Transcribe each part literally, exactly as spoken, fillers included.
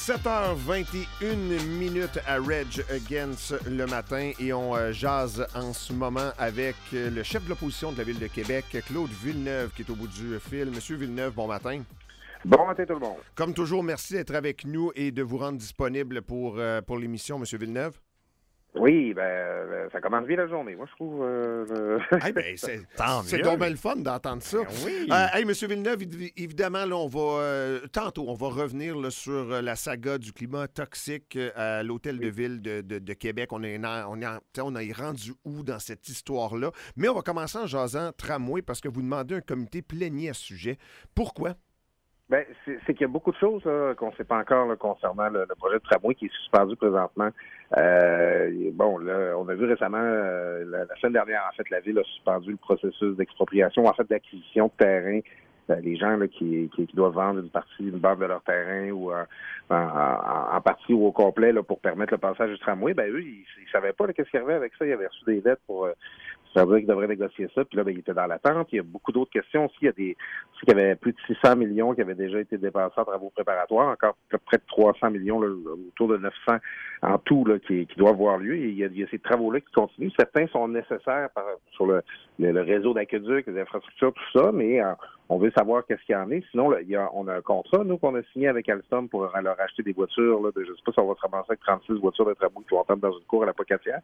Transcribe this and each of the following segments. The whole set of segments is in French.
sept heures vingt et une minutes à Reg Against le matin et on euh, jase en ce moment avec euh, le chef de l'opposition de la Ville de Québec, Claude Villeneuve, qui est au bout du fil. Monsieur Villeneuve, bon matin. Bon matin tout le monde. Comme toujours, merci d'être avec nous et de vous rendre disponible pour, euh, pour l'émission, Monsieur Villeneuve. Oui, ben ça commence bien la journée, moi je trouve. Euh, hey, ben, c'est c'est donc bien le fun d'entendre ça. Ben oui. Euh, hey, Monsieur Villeneuve, évidemment, là, on va euh, tantôt, on va revenir là, sur la saga du climat toxique à l'hôtel oui. de ville de, de, de Québec. On est, on est, on est rendu où dans cette histoire-là? Mais on va commencer en jasant tramway parce que vous demandez un comité plénier à ce sujet. Pourquoi? Ben, c'est, c'est qu'il y a beaucoup de choses là, qu'on ne sait pas encore là, concernant le, le projet de tramway qui est suspendu présentement. Euh, bon, là, on a vu récemment, euh, la, la semaine dernière, en fait, la Ville a suspendu le processus d'expropriation, en fait, d'acquisition de terrain. Euh, les gens là, qui, qui, qui doivent vendre une partie, une bande de leur terrain ou euh, en, en, en partie ou au complet là, pour permettre le passage du tramway, ben eux, ils ne savaient pas là, qu'est-ce qu'il y avait avec ça. Ils avaient reçu des lettres pour... Euh, Ça veut dire qu'ils devraient négocier ça. Puis là, ben, il était dans l'attente. Il y a beaucoup d'autres questions aussi. Il y a des, il y avait plus de six cents millions qui avaient déjà été dépensés en travaux préparatoires. Encore près de trois cents millions, là, autour de neuf cents en tout, là, qui, qui doivent avoir lieu. Et il y a, il y a ces travaux-là qui continuent. Certains sont nécessaires par, sur le, le, le réseau d'aqueduc, les infrastructures, tout ça, mais euh, on veut savoir qu'est-ce qu'il y en est. Sinon, là, il y a, on a un contrat, nous, qu'on a signé avec Alstom pour leur acheter des voitures. Là, de, je ne sais pas si on va se ramasser avec trente-six voitures de tramway qui vont entendre dans une cour à la Pocatière.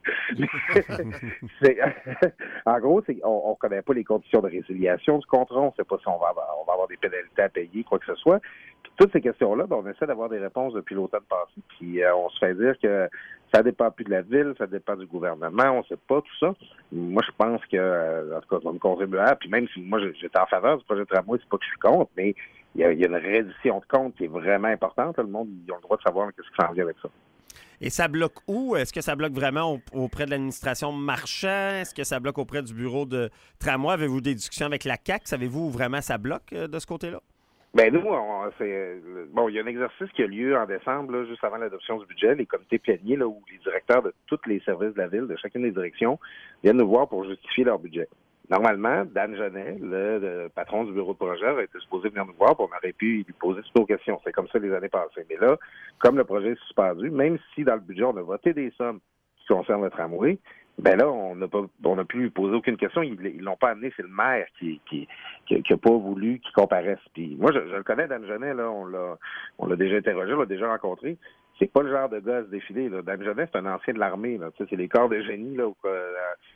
c'est, en gros, c'est, on ne connaît pas les conditions de résiliation du contrat. On ne sait pas si on va, avoir, on va avoir des pénalités à payer, quoi que ce soit. Puis, toutes ces questions-là, ben, on essaie d'avoir des réponses depuis l'automne passé. Puis euh, on se fait dire que ça dépend plus de la Ville, ça dépend du gouvernement, on ne sait pas tout ça. Moi, je pense que, euh, en tout cas, comme contribuable, puis même si moi, j'étais en faveur du projet de tramway, c'est pas que je suis contre, mais il y a, il y a une reddition de compte qui est vraiment importante. Le monde, ils ont le droit de savoir qu'est-ce qui s'en vient avec ça. Et ça bloque où? Est-ce que ça bloque vraiment auprès de l'administration Marchand? Est-ce que ça bloque auprès du bureau de tramway? Avez-vous des discussions avec la C A Q? Savez-vous où vraiment ça bloque de ce côté-là? Ben nous, on, c'est, bon, il y a un exercice qui a lieu en décembre, là, juste avant l'adoption du budget, les comités pléniers, là, où les directeurs de tous les services de la Ville, de chacune des directions, viennent nous voir pour justifier leur budget. Normalement, Dan Genet, le, le patron du bureau de projet, aurait été supposé venir nous voir, puis on aurait pu lui poser toutes nos questions. C'est comme ça les années passées. Mais là, comme le projet est suspendu, même si dans le budget, on a voté des sommes qui concernent le tramway, ben là, on n'a pas, on n'a plus lui posé aucune question. Ils, ils l'ont pas amené. C'est le maire qui, qui, qui, qui a pas voulu qu'il comparaisse. Puis moi, je, je le connais, Dan Genet, là, on l'a, on l'a déjà interrogé, on l'a déjà rencontré. C'est pas le genre de gars à se défiler, là. Dan Genet, c'est un ancien de l'armée, là. Tu sais, c'est les corps de génie, là, où, euh,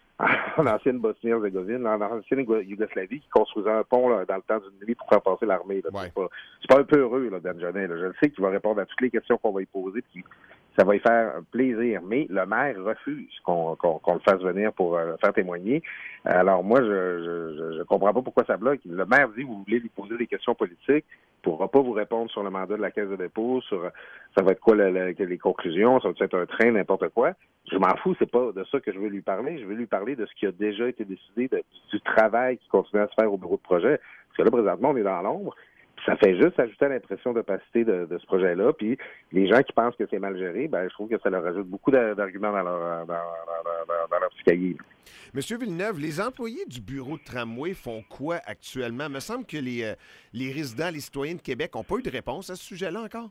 en ancienne Bosnie-Herzégovine, en ancienne Yougoslavie, qui construisait un pont là, dans le temps d'une nuit pour faire passer l'armée. Là. Ouais. C'est, pas, c'est pas un peu heureux, là, Dan Genet. Là. Je le sais qu'il va répondre à toutes les questions qu'on va lui poser, puis ça va lui faire un plaisir. Mais le maire refuse qu'on, qu'on, qu'on le fasse venir pour euh, faire témoigner. Alors moi, je, je, je comprends pas pourquoi ça bloque. Le maire dit, vous voulez lui poser des questions politiques, il ne pourra pas vous répondre sur le mandat de la Caisse de dépôt, sur ça va être quoi le, le, les conclusions, ça va être un train, n'importe quoi. Je m'en fous, c'est pas de ça que je veux lui parler. Je veux lui parler de ce qui a déjà été décidé, de, du travail qui continue à se faire au bureau de projet. Parce que là, présentement, on est dans l'ombre. Puis ça fait juste ajouter à l'impression d'opacité de, de ce projet-là. Puis les gens qui pensent que c'est mal géré, ben je trouve que ça leur ajoute beaucoup d'arguments dans leur, dans, dans, dans, dans leur petit cahier. Monsieur Villeneuve, les employés du bureau de tramway font quoi actuellement? Il me semble que les, euh, les résidents, les citoyens de Québec n'ont pas eu de réponse à ce sujet-là encore.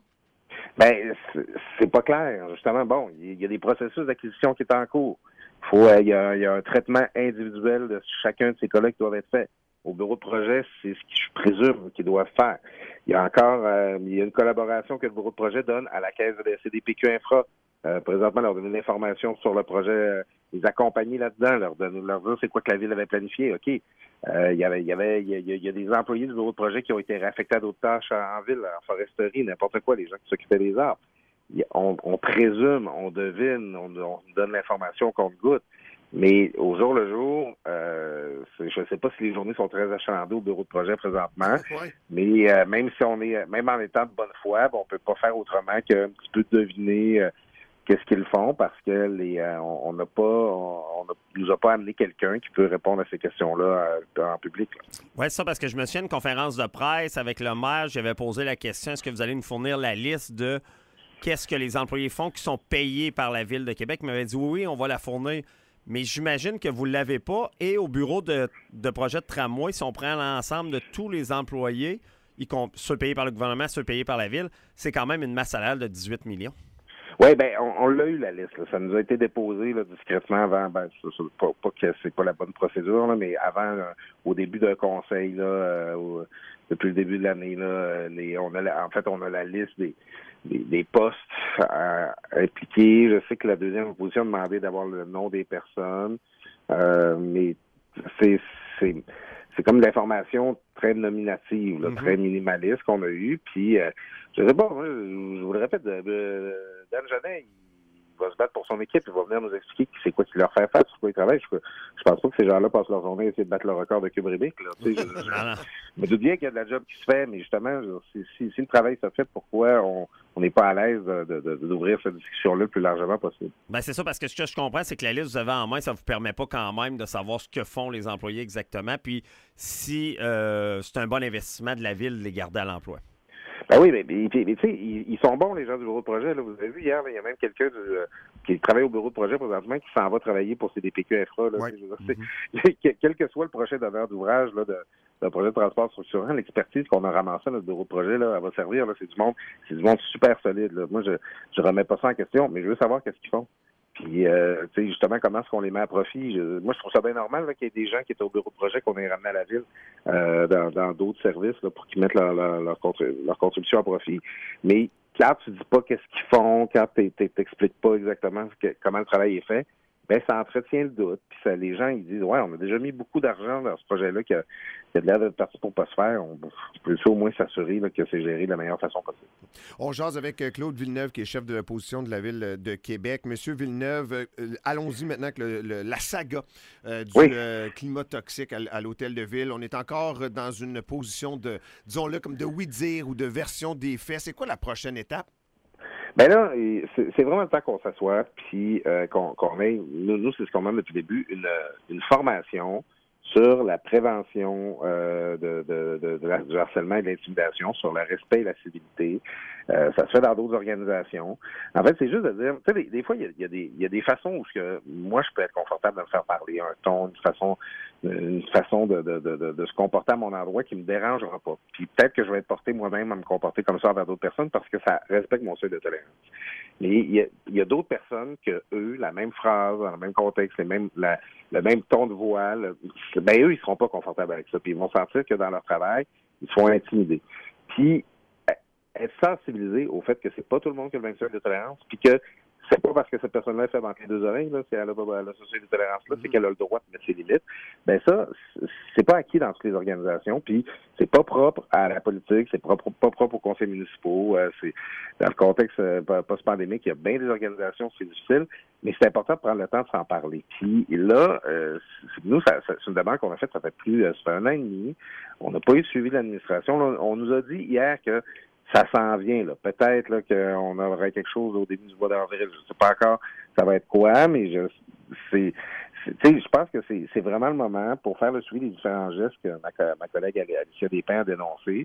Ben c'est, c'est pas clair. Justement, bon, il y a des processus d'acquisition qui sont en cours. Faut, euh, il y a, il y a un traitement individuel de chacun de ces cas-là qui doivent être faits. Au bureau de projet, c'est ce que je présume qu'ils doivent faire. Il y a encore euh, il y a une collaboration que le bureau de projet donne à la caisse de la C D P Q Infra. Euh, présentement, leur donner l'information sur le projet, euh, les accompagner là-dedans, leur donner, leur dire c'est quoi que la Ville avait planifié. OK. Euh, il y avait, il y avait, il y a, il y a des employés du bureau de projet qui ont été réaffectés à d'autres tâches en, en ville, en foresterie, n'importe quoi, les gens qui s'occupaient des arbres. On, on présume, on devine, on, on donne l'information qu'on goûte. Mais au jour le jour, euh, je ne sais pas si les journées sont très achalandées au bureau de projet présentement, ouais. mais euh, même si on est, même en étant de bonne foi, ben, on peut pas faire autrement qu'un petit peu deviner euh, qu'est-ce qu'ils font parce que les, euh, on n'a pas, on, on nous a pas amené quelqu'un qui peut répondre à ces questions-là euh, en public. Oui, c'est ça, parce que je me souviens d'une conférence de presse avec le maire, j'avais posé la question, est-ce que vous allez nous fournir la liste de qu'est-ce que les employés font qui sont payés par la Ville de Québec? Il m'avait dit oui, oui, on va la fournir. Mais j'imagine que vous ne l'avez pas. Et au bureau de, de projet de tramway, si on prend l'ensemble de tous les employés, y comp- ceux payés par le gouvernement, ceux payés par la ville, c'est quand même une masse salariale de dix-huit millions. Oui, ben on, on l'a eu la liste. Là. Ça nous a été déposé là, discrètement avant. Ben, c'est, c'est pas, pas que c'est pas la bonne procédure, là, mais avant, là, au début d'un conseil, là, euh, au, depuis le début de l'année, là, les, on a la, en fait, on a la liste des, des, des postes à, à impliquer. Je sais que la deuxième opposition a demandé d'avoir le nom des personnes, euh, mais c'est, c'est, c'est comme de l'information très nominative, là, mm-hmm. très minimaliste qu'on a eue. Puis, euh, je sais pas, moi, je, je vous le répète, de, de, Dan Genet, il va se battre pour son équipe, il va venir nous expliquer c'est quoi qui leur fait faire, sur quoi ils travaillent. Je, je pense pas que ces gens-là passent leur journée à essayer de battre le record de cube Rubik. Là, tu sais, je, je, je me doute bien qu'il y a de la job qui se fait, mais justement, si, si, si le travail se fait, pourquoi on n'est pas à l'aise de, de, de, d'ouvrir cette discussion-là le plus largement possible? Ben c'est ça, parce que ce que je comprends, c'est que la liste que vous avez en main, ça ne vous permet pas quand même de savoir ce que font les employés exactement, puis si euh, c'est un bon investissement de la ville de les garder à l'emploi. Ben oui, mais, mais, mais tu sais, ils, ils sont bons, les gens du bureau de projet. Là. Vous avez vu hier, il y a même quelqu'un du, euh, qui travaille au bureau de projet présentement qui s'en va travailler pour C D P Q Infra. Là, ouais. mm-hmm. Quel que soit le projet d'honneur d'ouvrage là, de, d'un projet de transport structurant, l'expertise qu'on a ramassée à notre bureau de projet, là, elle va servir. Là, c'est du monde, c'est du monde super solide. Là. Moi, je je remets pas ça en question, mais je veux savoir qu'est-ce qu'ils font. Puis, euh, tu sais, justement, comment est-ce qu'on les met à profit? Je, moi, je trouve ça bien normal là, qu'il y ait des gens qui étaient au bureau de projet qu'on ait ramenés à la ville euh, dans, dans d'autres services là, pour qu'ils mettent leur, leur, leur, contribu- leur contribution à profit. Mais quand tu dis pas qu'est-ce qu'ils font, quand tu t'expliques pas exactement que, comment le travail est fait, ben ça entretient le doute. Puis ça, les gens, ils disent, ouais, on a déjà mis beaucoup d'argent dans ce projet-là qui a, qui a de l'air d'être parti pour pas se faire. On peut au moins s'assurer là, que c'est géré de la meilleure façon possible. On jase avec Claude Villeneuve, qui est chef de l'opposition de la Ville de Québec. Monsieur Villeneuve, euh, allons-y maintenant avec le, le, la saga euh, du oui. euh, climat toxique à, à l'hôtel de ville. On est encore dans une position de, disons-le, comme de oui-dire ou de version des faits. C'est quoi la prochaine étape? Ben là, c'est, c'est vraiment le temps qu'on s'assoit, puis euh, qu'on, qu'on ait, nous, nous, c'est ce qu'on demande depuis le début, une, une formation sur la prévention euh, de, de, de, de la, du harcèlement et de l'intimidation, sur le respect et la civilité. Euh, ça se fait dans d'autres organisations. En fait, c'est juste de dire, tu sais, des, des fois, il y a, y, a des, y a des façons où que moi, je peux être confortable de me faire parler, un ton, une façon, une façon de, de, de, de, de se comporter à mon endroit qui me dérangera pas. Puis peut-être que je vais être porté moi-même à me comporter comme ça envers d'autres personnes parce que ça respecte mon seuil de tolérance. Mais il y a, il y a d'autres personnes que eux, la même phrase, dans le même contexte, les mêmes, la, le même ton de voix, le, ben eux, ils seront pas confortables avec ça. Puis ils vont sentir que dans leur travail, ils sont intimidés. Puis être sensibilisé au fait que c'est pas tout le monde qui a le même seuil de tolérance, puis que c'est pas parce que cette personne-là est fait entre les deux oreilles, là, si elle a pas elle a ce seuil de tolérance-là, mm-hmm. c'est qu'elle a le droit de mettre ses limites. Ben ça, c'est pas acquis dans toutes les organisations, puis c'est pas propre à la politique, c'est pas, pas propre aux conseils municipaux, euh, c'est dans le contexte euh, post-pandémique, il y a bien des organisations, c'est difficile, mais c'est important de prendre le temps de s'en parler. Puis là, euh, nous, ça, ça, c'est une demande qu'on a faite, ça fait plus, ça fait un an et demi, on n'a pas eu de suivi de l'administration. Là, on nous a dit hier que ça s'en vient, là. Peut-être là, qu'on aurait quelque chose au début du mois d'avril. Je ne sais pas encore ça va être quoi, mais je c'est, c'est tu sais, je pense que c'est, c'est vraiment le moment pour faire le suivi des différents gestes que ma, ma collègue Alicia Despins a dénoncé.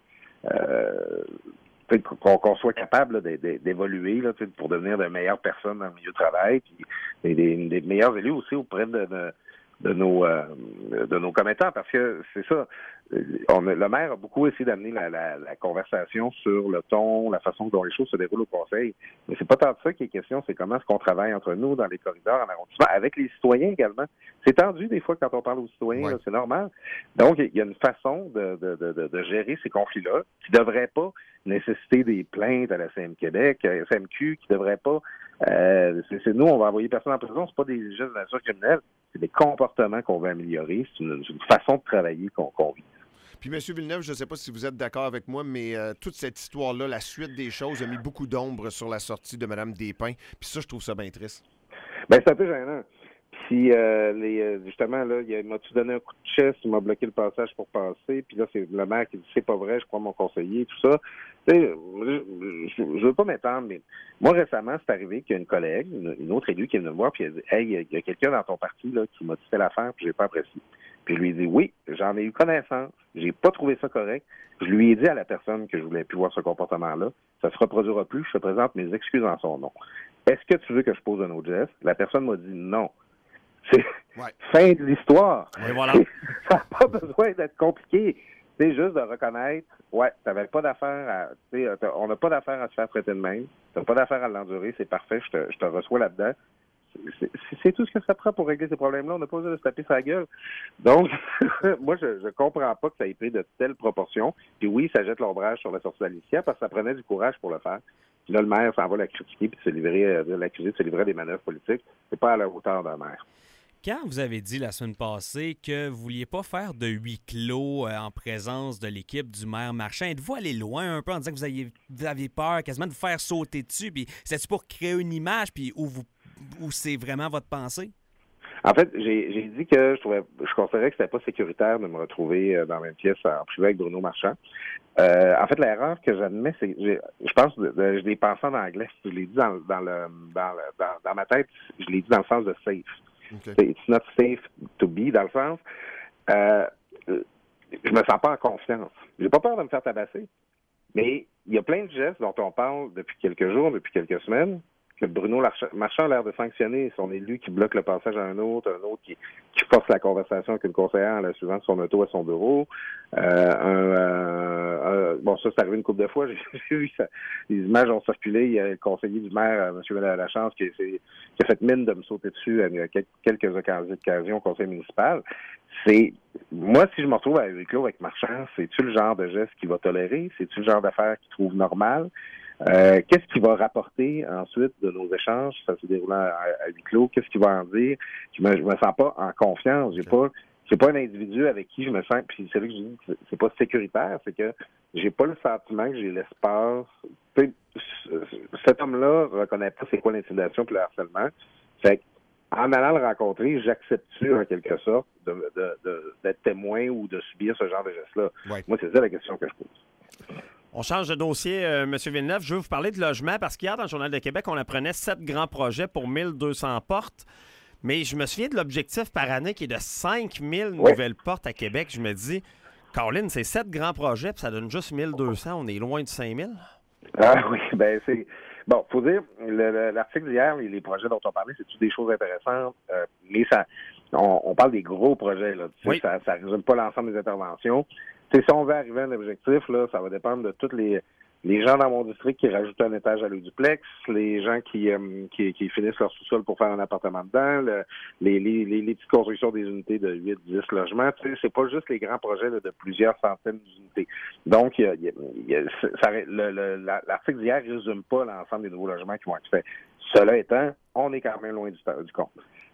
Euh, qu'on, qu'on soit capable là, d'évoluer là, pour devenir de meilleures personnes dans le milieu du travail, puis des, des, des meilleurs élus aussi auprès de, de de nos euh, de nos commettants, parce que c'est ça. On a, le maire a beaucoup essayé d'amener la, la, la conversation sur le ton, la façon dont les choses se déroulent au conseil. Mais c'est pas tant de ça qui est question, c'est comment est-ce qu'on travaille entre nous dans les corridors, en arrondissement, avec les citoyens également. C'est tendu des fois quand on parle aux citoyens, ouais. là, c'est normal. Donc, il y a une façon de, de, de, de gérer ces conflits-là qui ne devrait pas nécessiter des plaintes à la C M Québec, à la S M Q, qui ne devrait pas Euh, c'est, c'est nous, on va envoyer personne en prison, c'est pas des gestes de nature criminelle, c'est des comportements qu'on veut améliorer, c'est une, c'est une façon de travailler qu'on, qu'on vit. Puis, M. Villeneuve, je ne sais pas si vous êtes d'accord avec moi, mais euh, toute cette histoire-là, la suite des choses, a mis beaucoup d'ombre sur la sortie de Mme Despins. Puis ça, je trouve ça bien triste. Bien, c'est un peu gênant. Puis, euh, les, justement, là, il m'a-tu donné un coup de chest, il m'a bloqué le passage pour passer, puis là, c'est le maire qui dit « c'est pas vrai, je crois mon conseiller », tout ça. Tu sais, je ne veux pas m'étendre, mais moi, récemment, c'est arrivé qu'il y a une collègue, une, une autre élue qui est venue me voir, puis elle dit « Hey, il y a quelqu'un dans ton parti là, qui m'a dit telle affaire, puis j'ai pas apprécié. » Puis je lui ai dit « Oui, j'en ai eu connaissance, j'ai pas trouvé ça correct. » Je lui ai dit à la personne que je voulais plus voir ce comportement-là, ça se reproduira plus, je te présente mes excuses en son nom. Est-ce que tu veux que je pose un autre geste? La personne m'a dit non. C'est ouais. fin de l'histoire. Et voilà. Ça n'a pas besoin d'être compliqué. C'est juste de reconnaître, ouais, t'avais pas d'affaire à, tu sais, on n'a pas d'affaire à se faire traiter de même, t'as pas d'affaire à l'endurer, c'est parfait, je te, je te reçois là-dedans. C'est, c'est, c'est tout ce que ça prend pour régler ces problèmes-là. On n'a pas besoin de se taper sa gueule. Donc, moi, je, je comprends pas que ça ait pris de telles proportions. Puis oui, ça jette l'ombrage sur la sortie de la Laetitia parce que ça prenait du courage pour le faire. Puis là, le maire s'en va la critiquer puis se livrer, euh, l'accuser de se livrer à des manœuvres politiques. C'est pas à la hauteur d'un maire. Quand vous avez dit la semaine passée que vous ne vouliez pas faire de huis clos euh, en présence de l'équipe du maire Marchand, êtes-vous allé loin un peu en disant que vous aviez, vous aviez peur quasiment de vous faire sauter dessus? Puis c'est-tu pour créer une image puis où, vous, où c'est vraiment votre pensée? En fait, j'ai, j'ai dit que je trouvais, je considérais que c'était pas sécuritaire de me retrouver dans la même pièce en privé avec Bruno Marchand. Euh, en fait, l'erreur que j'admets, c'est que j'ai, je pense, de, de, je l'ai pensé en anglais. Je l'ai dit dans, dans le, dans, le, dans, dans ma tête, je l'ai dit dans le sens de safe. Okay. It's not safe to be, dans le sens, euh, je me sens pas en confiance. J'ai pas peur de me faire tabasser, mais il y a plein de gestes dont on parle depuis quelques jours, depuis quelques semaines, que Bruno Marchand a l'air de sanctionner. Son élu qui bloque le passage à un autre, un autre qui, qui force la conversation avec une conseillère en la suivant de son auto à son bureau. Euh, un, euh, un, bon, ça, c'est arrivé une couple de fois. J'ai, j'ai vu ça. Les images ont circulé. Il y a le conseiller du maire, M. Lachance, qui, qui a fait mine de me sauter dessus à quelques occasions au conseil municipal. C'est, moi, si je me retrouve à huis clos avec Marchand, c'est-tu le genre de geste qu'il va tolérer? C'est-tu le genre d'affaire qu'il trouve normal? Euh, qu'est-ce qu'il va rapporter ensuite de nos échanges, ça se déroulant à, à huis clos? Qu'est-ce qu'il va en dire? Je me, je me sens pas en confiance. J'ai pas, j'ai pas un individu avec qui je me sens. Puis c'est là que je dis que c'est pas sécuritaire, c'est que j'ai pas le sentiment que j'ai l'espace. Cet homme-là reconnaît pas c'est quoi l'intimidation puis le harcèlement. Fait en allant le rencontrer, j'accepte-tu en quelque sorte de, de, de, d'être témoin ou de subir ce genre de geste-là. Ouais. Moi, c'est ça la question que je pose. On change de dossier, euh, M. Villeneuve. Je veux vous parler de logement parce qu'hier, dans le Journal de Québec, on apprenait sept grands projets pour mille deux cents portes. Mais je me souviens de l'objectif par année qui est de cinq mille oui. nouvelles portes à Québec. Je me dis, Caroline, c'est sept grands projets puis ça donne juste mille deux cents. On est loin de cinq mille. Ah oui, bien c'est... Bon, faut dire, le, le, l'article d'hier, les, les projets dont on parlait, c'est-tu des choses intéressantes, euh, mais ça, on, on parle des gros projets, là. Tu sais, oui. Ça ne résume pas l'ensemble des interventions. Tu sais, si on veut arriver à un objectif, là, ça va dépendre de tous les, les gens dans mon district qui rajoutent un étage à l'eau-duplex, les gens qui, euh, qui, qui finissent leur sous-sol pour faire un appartement dedans, le, les, les, les, les petites constructions des unités de huit dix logements. Tu sais, c'est pas juste les grands projets là, de plusieurs centaines d'unités. Donc, il y a, il y a, il y a, ça, le, le, l'article d'hier ne résume pas l'ensemble des nouveaux logements qui vont être faits. Cela étant, on est quand même loin du, du compte.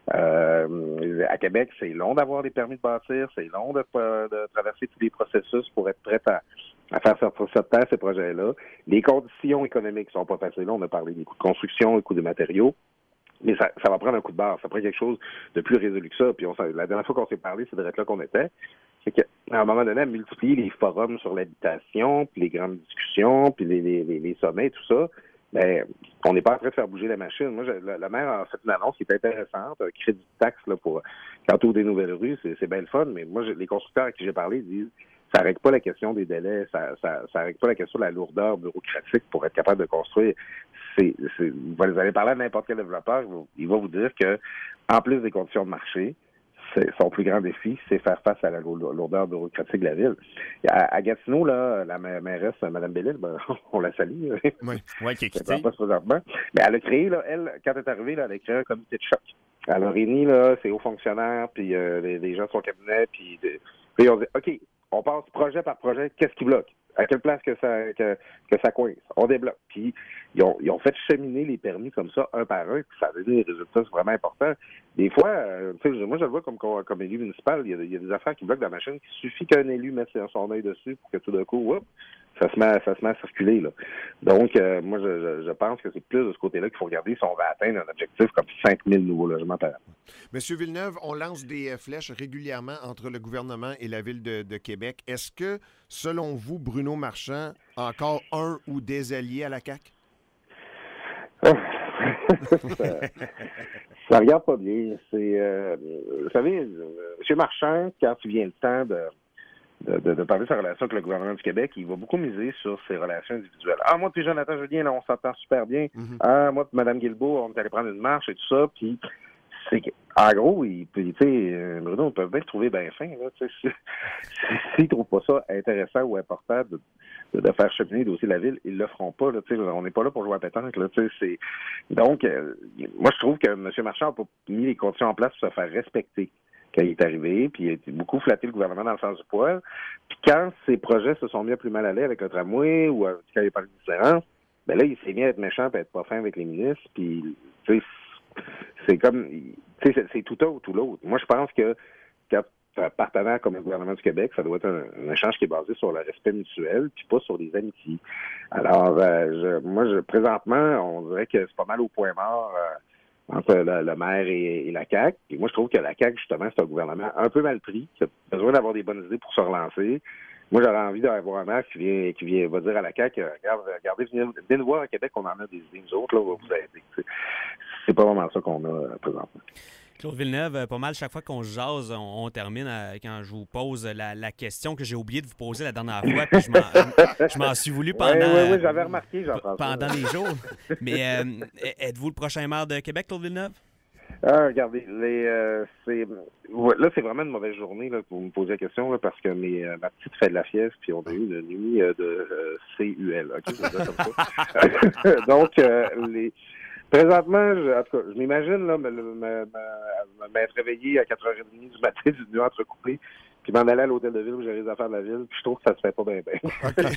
Euh, à Québec, c'est long d'avoir des permis de bâtir, c'est long de, de traverser tous les processus pour être prêt à, à faire sortir cette terre, ces projets-là. Les conditions économiques sont pas faciles. On a parlé des coûts de construction, des coûts de matériaux, mais ça, ça va prendre un coup de barre. Ça prend quelque chose de plus résolu que ça. Puis on, la dernière fois qu'on s'est parlé, c'est d'être là qu'on était. C'est qu'à un moment donné, à multiplier les forums sur l'habitation, puis les grandes discussions, puis les, les, les, les sommets, tout ça, ben, on n'est pas en train de faire bouger la machine. Moi, je, la, la maire a fait une annonce qui est intéressante, un crédit de taxe là, pour quand on ouvre des nouvelles rues, c'est, c'est bien le fun, mais moi, je, les constructeurs à qui j'ai parlé disent ça ne règle pas la question des délais, ça ça, ça règle pas la question de la lourdeur bureaucratique pour être capable de construire. C'est, c'est, vous allez parler à n'importe quel développeur, il va vous dire que en plus des conditions de marché, c'est, son plus grand défi, c'est faire face à la lourdeur bureaucratique de la ville. À, à Gatineau, là, la mairesse, Mme Bellil, ben, on la salue. Oui, oui, qui est quittée. Pas présentement. Mais elle a créé, là, elle, quand elle est arrivée, là, elle a créé un comité de choc. Elle a réuni là, ses hauts fonctionnaires, puis euh, les, les gens de son cabinet, puis, de, puis on dit, OK, on passe projet par projet, qu'est-ce qui bloque? À quelle place que ça que, que ça coince? On débloque. Puis ils ont, ils ont fait cheminer les permis comme ça, un par un, puis ça a donné des résultats vraiment importants. Des fois, euh, moi je le vois comme, comme élu municipal, il y, a, il y a des affaires qui bloquent la machine, il suffit qu'un élu mette son œil dessus pour que tout d'un coup, whoop, ça se met, ça se met à circuler. Là. Donc, euh, moi, je, je, je pense que c'est plus de ce côté-là qu'il faut regarder si on va atteindre un objectif comme cinq mille nouveaux logements par an. Monsieur Villeneuve, on lance des flèches régulièrement entre le gouvernement et la Ville de, de Québec. Est-ce que, selon vous, Bruno Marchand a encore un ou des alliés à la C A Q? ça, ça regarde pas bien. C'est, euh, vous savez, M. Marchand, quand il vient le temps de De, de, de parler de sa relation avec le gouvernement du Québec, il va beaucoup miser sur ses relations individuelles. Ah, moi puis Jonathan Julien, là, on s'entend super bien. Mm-hmm. Ah, moi puis Mme Guilbeault, on est allé prendre une marche et tout ça, puis c'est que, en gros, ils, tu sais, Bruno, on peut bien se trouver bien fin, là, tu sais. S'ils ne trouvent pas ça intéressant ou important de, de, de faire cheminer le dossier de la ville, ils le feront pas, là, tu sais. On n'est pas là pour jouer à pétanque, là, tu sais. C'est... Donc, euh, moi, je trouve que M. Marchand n'a pas mis les conditions en place pour se faire respecter quand il est arrivé, puis il a été beaucoup flatté le gouvernement dans le sens du poil. Puis quand ses projets se sont mis à plus mal aller avec le tramway ou euh, quand il a parlé de différence, ben là, il s'est mis à être méchant et à être pas fin avec les ministres, puis, tu sais, c'est comme, tu sais, c'est, c'est tout un ou tout l'autre. Moi, je pense que quand un partenaire comme le gouvernement du Québec, ça doit être un, un échange qui est basé sur le respect mutuel, puis pas sur des amitiés. Alors, euh, je, moi, je, présentement, on dirait que c'est pas mal au point mort euh, entre le, le maire et, et la C A Q. Et moi, je trouve que la C A Q, justement, c'est un gouvernement un peu mal pris, qui a besoin d'avoir des bonnes idées pour se relancer. Moi, j'aurais envie d'avoir un maire qui vient, qui vient, va dire à la C A Q, regarde, regardez, venez, venez nous voir à Québec, on en a des idées, nous autres, là, on va vous aider. C'est, c'est pas vraiment ça qu'on a euh, présentement. Claude Villeneuve, pas mal, chaque fois qu'on jase, on, on termine à, quand je vous pose la, la question que j'ai oublié de vous poser la dernière fois, puis je m'en, je m'en suis voulu pendant, oui, oui, oui, j'avais remarqué, Jean-François. pendant les jours. Mais euh, êtes-vous le prochain maire de Québec, Claude Villeneuve? Ah, regardez, les, euh, c'est, là, c'est vraiment une mauvaise journée là, pour me poser la question, là, parce que mes, euh, ma petite fait de la fièvre, puis on a eu une nuit euh, de euh, C U L. OK, je vais dire comme ça. Donc, euh, les... présentement, je, en tout cas, je m'imagine là, me, me, me, m'être réveillé à quatre heures trente du matin d'une nuit entrecoupée, puis m'en aller à l'hôtel de ville où j'ai les affaires de la ville, puis je trouve que ça se fait pas bien, bien.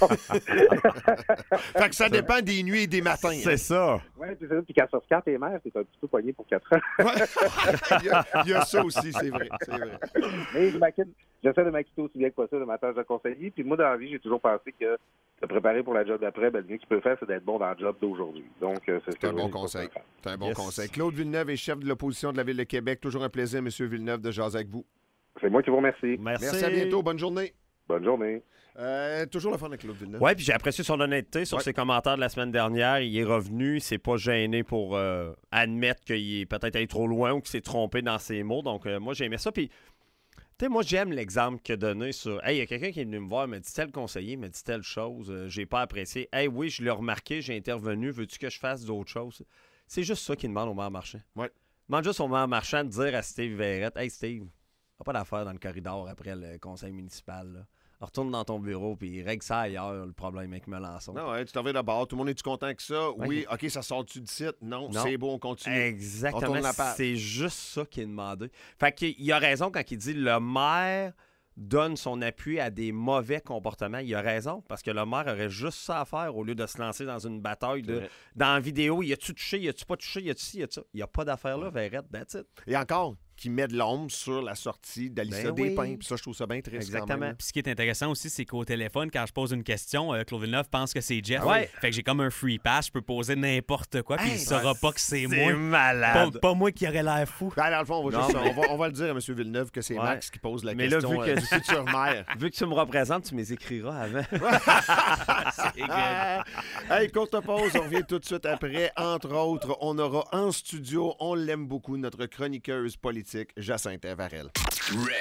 Fait que ça dépend des nuits et des matins. C'est hein. ça. Oui, puis c'est ça. Puis quand ça se quand t'es mère, t'es un petit peu poigné pour quatre ans. il, y a, il y a ça aussi, c'est vrai. C'est vrai. Mais je m'acquitte, j'essaie de m'acquitter aussi bien que possible de ma tâche de conseiller. Puis moi, dans la vie, j'ai toujours pensé que de préparer pour la job d'après, ben, le mieux qu'il peut faire, c'est d'être bon dans le job d'aujourd'hui. Donc, euh, c'est, c'est un bon conseil. C'est un bon yes. conseil. Claude Villeneuve est chef de l'opposition de la Ville de Québec. Toujours un plaisir, M. Villeneuve, de jaser avec vous. C'est moi qui vous remercie. Merci. Merci, à bientôt. Bonne journée. Bonne journée. Euh, toujours le fun avec Claude Villeneuve. Oui, puis j'ai apprécié son honnêteté sur ouais. ses commentaires de la semaine dernière. Il est revenu, il s'est pas gêné pour euh, admettre qu'il est peut-être allé trop loin ou qu'il s'est trompé dans ses mots. Donc, euh, moi, j'ai aimé ça. Puis, tu sais, moi, j'aime l'exemple qu'il a donné sur « Hey, il y a quelqu'un qui est venu me voir, il m'a dit tel conseiller, il m'a dit telle chose, euh, j'ai pas apprécié. Hey, oui, je l'ai remarqué, j'ai intervenu, veux-tu que je fasse d'autres choses? » C'est juste ça qu'il demande au maire Marchand. Ouais. Il demande juste au maire Marchand de dire à Steve Verrette « Hey, Steve, pas d'affaire dans le corridor après le conseil municipal. Là. Retourne dans ton bureau puis règle ça ailleurs, le problème avec Melançon. » Non, ouais, tu t'en vas d'abord. Tout le monde est-tu content avec ça? Okay. Oui, OK, ça sort-tu du site? Non, non. c'est beau, on continue. Exactement. On c'est juste ça qui est demandé. Fait qu'il il a raison quand il dit le maire donne son appui à des mauvais comportements. Il a raison, parce que le maire aurait juste ça à faire au lieu de se lancer dans une bataille de, dans la vidéo. Y a-tu touché, y a-tu pas touché, y a-tu ci, y a-tu ça? Il n'y a pas d'affaire là, Verrette, that's it. Et encore, qui met de l'ombre sur la sortie d'Alissa ben Despins. Oui. Puis ça, je trouve ça bien triste. Exactement. Puis ce qui est intéressant aussi, c'est qu'au téléphone, quand je pose une question, euh, Claude Villeneuve pense que c'est Jeff. Ouais. Fait que j'ai comme un free pass, je peux poser n'importe quoi, puis hey, il saura ben, pas que c'est, c'est moi. malade. Pas, pas moi qui aurais l'air fou. Ben, dans le fond, on va, non, juste, mais... on, va, on va le dire à M. Villeneuve que c'est ouais. Max qui pose la mais question là, vu que... euh, du futur maire. Vu que tu me représentes, tu m'écriras avant. C'est good. Hey, courte pause, on revient tout de suite après. Entre autres, on aura en studio, on l'aime beaucoup, notre chroniqueuse politique, Jacinthe Varel.